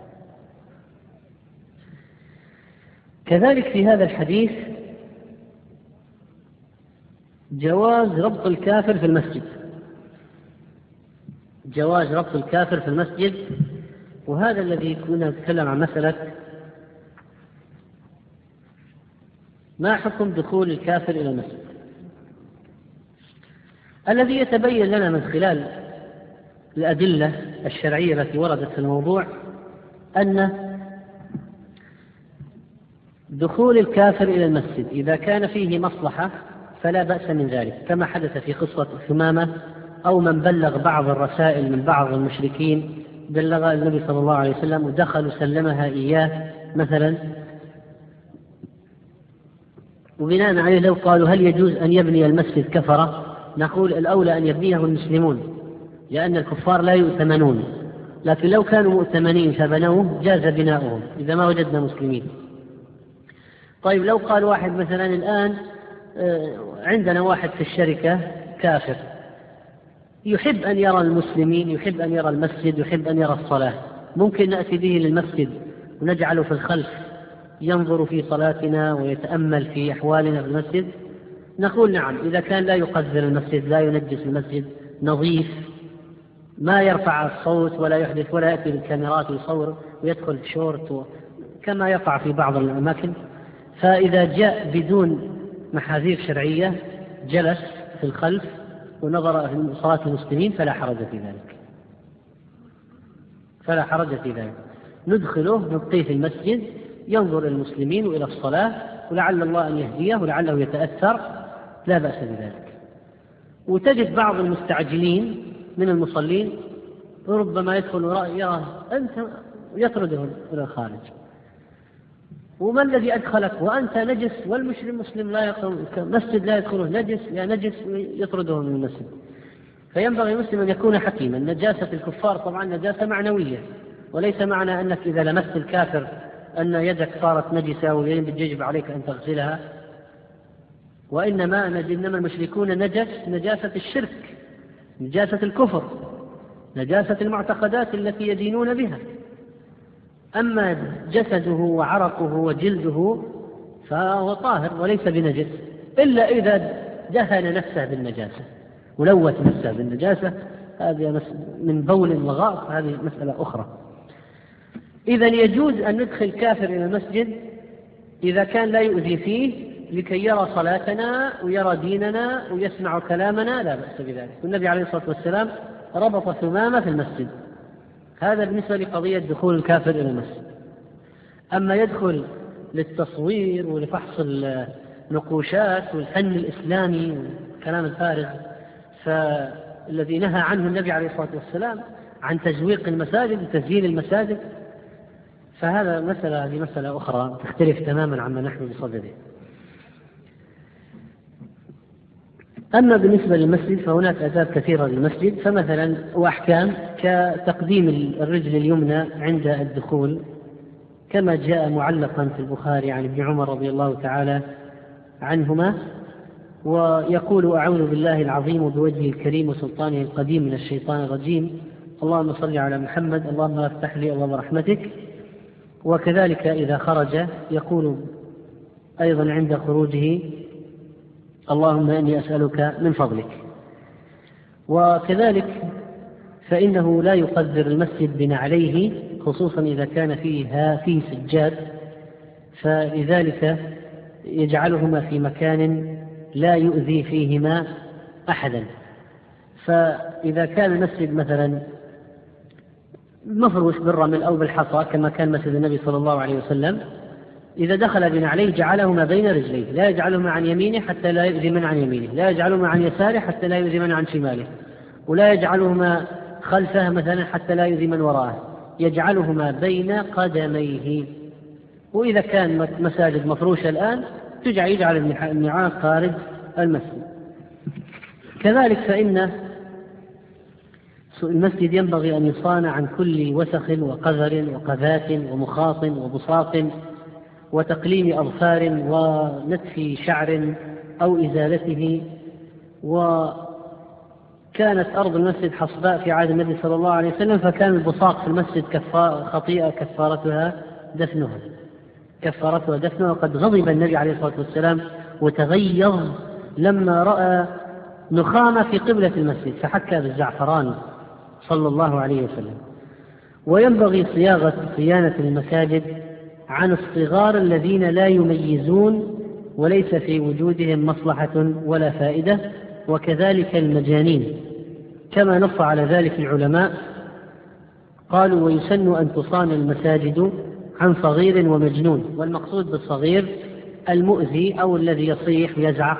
كذلك في هذا الحديث جواز ربط الكافر في المسجد، جواز ربط الكافر في المسجد. وهذا الذي كنا نتكلم عن مسألة ما حكم دخول الكافر إلى المسجد. الذي يتبين لنا من خلال الأدلة الشرعية التي وردت في الموضوع أن دخول الكافر إلى المسجد إذا كان فيه مصلحة فلا بأس من ذلك، كما حدث في قصة ثمامة، أو من بلغ بعض الرسائل من بعض المشركين بلغ النبي صلى الله عليه وسلم ودخل وسلمها إياه مثلا، وبناء عليه لو قالوا هل يجوز أن يبني المسجد كفرة، نقول الأولى أن يبنيه المسلمون لأن الكفار لا يؤتمنون، لكن لو كانوا مؤتمنين فبنوه جاز بناؤهم إذا ما وجدنا مسلمين. طيب لو قال واحد مثلا الآن عندنا واحد في الشركة كافر يحب أن يرى المسلمين، يحب أن يرى المسجد، يحب أن يرى الصلاة، ممكن نأتي به للمسجد ونجعله في الخلف ينظر في صلاتنا ويتأمل في أحوالنا في المسجد؟ نقول نعم، إذا كان لا يقذر المسجد، لا ينجس المسجد، نظيف، ما يرفع الصوت ولا يحدث ولا يأتي بالكاميرات ويصور ويدخل شورت كما يقع في بعض الأماكن، فإذا جاء بدون محاذير شرعية جلس في الخلف ونظر في صلاة المسلمين فلا حرج في ذلك، فلا حرج في ذلك. ندخله نبقيه في المسجد ينظر المسلمين وإلى الصلاة ولعل الله أن يهديه ولعله يتأثر، لا بأس بذلك. وتجد بعض المستعجلين من المصلين ربما يدخل يرى أنت يطرده إلى الخارج، وما الذي أدخلك وأنت نجس والمسلم لا يدخل المسجد، لا يدخله نجس يا نجس، يطرده من المسجد. فينبغي المسلم أن يكون حكيما. نجاسة الكفار طبعا نجاسة معنوية، وليس معنى أنك إذا لمست الكافر أن يدك صارت نجسة ويجب عليك أن تغسلها، وإنما المشركون نجاسة الشرك، نجاسة الكفر، نجاسة المعتقدات التي يدينون بها. أما جسده وعرقه وجلده فهو طاهر وليس بنجس، إلا إذا دهن نفسه بالنجاسة ولوث نفسه بالنجاسة، هذه من بول وغائط، هذه مسألة أخرى. إذن يجوز أن ندخل كافر إلى المسجد إذا كان لا يؤذي فيه لكي يرى صلاتنا ويرى ديننا ويسمع كلامنا، لا بأس بذلك. والنبي عليه الصلاة والسلام ربط ثمامة في المسجد. هذا بالنسبة لقضية دخول الكافر إلى المسجد. أما يدخل للتصوير ولفحص النقوشات والفن الإسلامي والكلام الفارغ فالذي نهى عنه النبي عليه الصلاة والسلام عن تزويق المساجد وتزيين المساجد، فهذا هذه مسألة أخرى تختلف تماما عما نحن بصدده. أما بالنسبة للمسجد فهناك آداب كثيرة للمسجد، فمثلا وأحكام كتقديم الرجل اليمنى عند الدخول كما جاء معلقا في البخاري عن ابن عمر رضي الله تعالى عنهما، ويقول أعوذ بالله العظيم بوجهه الكريم وسلطانه القديم من الشيطان الرجيم، اللهم صل على محمد، اللهم افتح لي اللهم رحمتك. وكذلك إذا خرج يقول أيضا عند خروجه اللهم إني أسألك من فضلك. وكذلك فإنه لا يقدر المسجد بنعليه خصوصا إذا كان فيه سجاد، فلذلك يجعلهما في مكان لا يؤذي فيهما أحدا. فإذا كان المسجد مثلا مفروش بالرمل أو بالحصى كما كان مسجد النبي صلى الله عليه وسلم، إذا دخل بنعليه جعلهما بين رجليه، لا يجعلهما عن يمينه حتى لا يؤذي من عن يمينه، لا يجعلهما عن يساره حتى لا يؤذي من عن شماله، ولا يجعلهما خلفه مثلا حتى لا يؤذي من وراءه، يجعلهما بين قدميه. وإذا كان مساجد مفروشة الآن يجعل النعال خارج المسجد. كذلك فإن المسجد ينبغي أن يصان عن كل وسخ وقذر وقذاة ومخاط وبساط وتقليم أظفار ونتف شعر أو إزالته. وكانت أرض المسجد حصباء في عهد النبي صلى الله عليه وسلم، فكان البصاق في المسجد خطيئة كفارتها دفنها، وقد غضب النبي عليه الصلاة والسلام وتغيظ لما رأى نخامة في قبلة المسجد فحكى بالزعفران صلى الله عليه وسلم. وينبغي صيانة المساجد عن الصغار الذين لا يميزون وليس في وجودهم مصلحة ولا فائدة، وكذلك المجانين، كما نص على ذلك العلماء. قالوا: ويسن أن تصان المساجد عن صغير ومجنون. والمقصود بالصغير المؤذي أو الذي يصيح ويزعق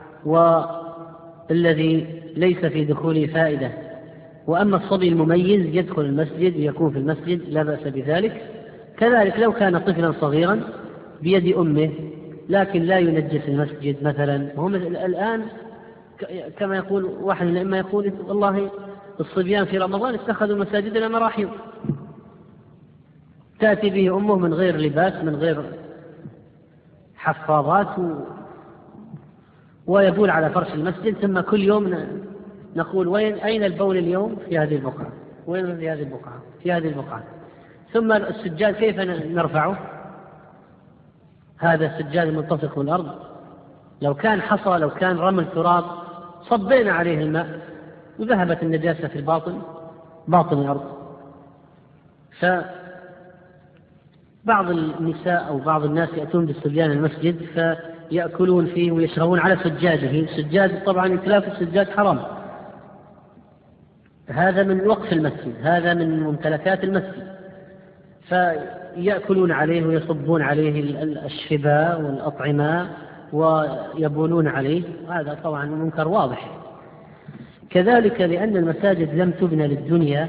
والذي ليس في دخوله فائدة. وأما الصبي المميز يدخل المسجد ويكون في المسجد لا بأس بذلك. كذلك لو كان طفلا صغيرا بيد أمه لكن لا ينجس المسجد مثلا. هم الآن كما يقول واحد من الأئمة يقول: والله الصبيان في رمضان اتخذوا مساجدنا مراحيض، تأتي به أمه من غير لباس من غير حفاظات ويبول على فرش المسجد، ثم كل يوم نقول: أين البول اليوم؟ في هذه البقعة. وين في هذه البقعة؟ في هذه البقعة. ثم السجاد كيف نرفعه؟ هذا السجاد الملتصق بالأرض، لو كان حصى لو كان رمل تراب صبينا عليه الماء وذهبت النجاسة في باطن الأرض. فبعض النساء أو بعض الناس يأتون بالصبيان المسجد فيأكلون فيه ويشربون على سجاده. السجاد طبعا إتلاف السجاد حرام، هذا من وقف المسجد، هذا من ممتلكات المسجد، فيأكلون عليه ويصبون عليه الشبا والأطعمة ويبولون عليه، هذا طبعا منكر واضح. كذلك لأن المساجد لم تبنى للدنيا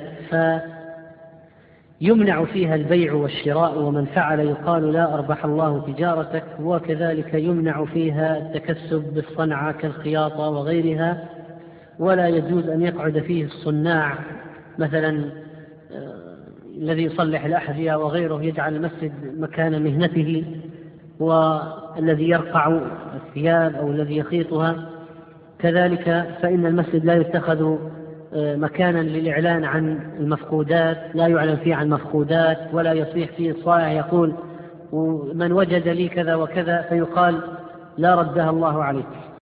فيمنع فيها البيع والشراء، ومن فعل يقال: لا أربح الله تجارتك. وكذلك يمنع فيها التكسب بالصنعة كالخياطة وغيرها، ولا يجوز أن يقعد فيه الصناع مثلا الذي يصلح الأحذية وغيره يجعل المسجد مكان مهنته، والذي يرقع الثياب أو الذي يخيطها. كذلك فإن المسجد لا يتخذ مكانا للإعلان عن المفقودات، لا يعلن فيه عن مفقودات، ولا يصيح فيه الصائع يقول: من وجد لي كذا وكذا، فيقال: لا ردها الله عليك.